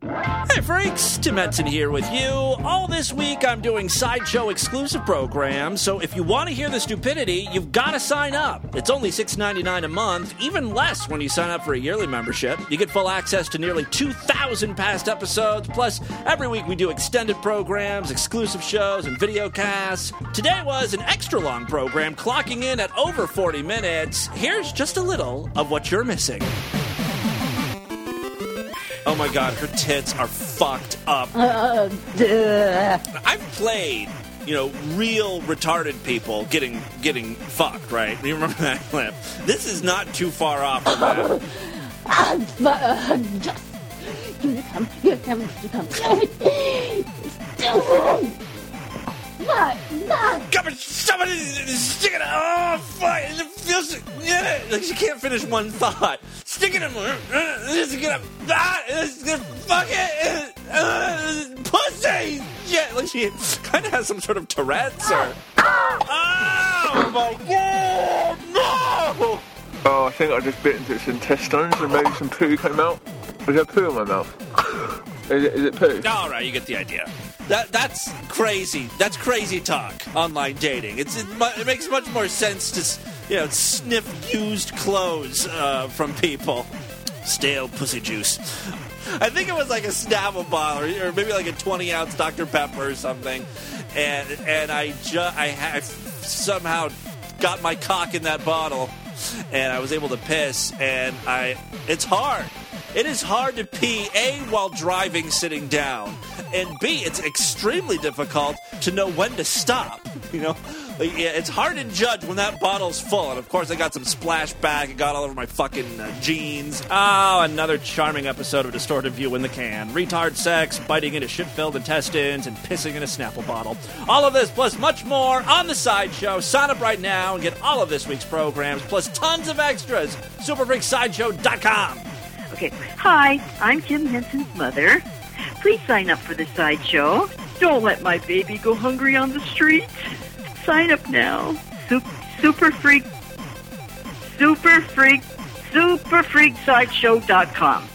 Hey freaks, Tim Henson here with you. All this week I'm doing Sideshow exclusive programs, so if you want to hear the stupidity, you've got to sign up. It's only $6.99 a month, even less when you sign up for a yearly membership. You get full access to nearly 2,000 past episodes, plus every week we do extended programs, exclusive shows, and video casts. Today was an extra long program, clocking in at over 40 minutes. Here's just a little of what you're missing. Oh my god, her tits are fucked up. I've played, real retarded people getting fucked, right? You remember that clip? This is not too far off from that. Here come. Come on, somebody stick it. Oh, fuck! It feels like she can't finish one thought. Stick it in more. Stick it up. Fuck it. Pussy. Yeah, like she kind of has some sort of Tourette's or. Oh my god! No! Oh, I think I just bit into its intestines and maybe some poo came out. Was there poo in my mouth? Is it poo? All right, you get the idea. That's crazy. That's crazy talk. Online dating. It makes much more sense to sniff used clothes from people. Stale pussy juice. I think it was like a Snapple bottle or maybe like a 20-ounce Dr. Pepper or something. And I somehow got my cock in that bottle and I was able to piss and it's hard. It is hard to pee, A, while driving sitting down, and B, it's extremely difficult to know when to stop, It's hard to judge when that bottle's full, and of course I got some splashback, it got all over my fucking jeans. Oh, another charming episode of Distorted View in the can. Retard sex, biting into shit-filled intestines, and pissing in a Snapple bottle. All of this, plus much more, on the Sideshow. Sign up right now and get all of this week's programs, plus tons of extras. SuperFreakSideshow.com. Okay. Hi, I'm Jim Henson's mother. Please sign up for the Sideshow. Don't let my baby go hungry on the streets. Sign up now. SuperFreakSideshow.com.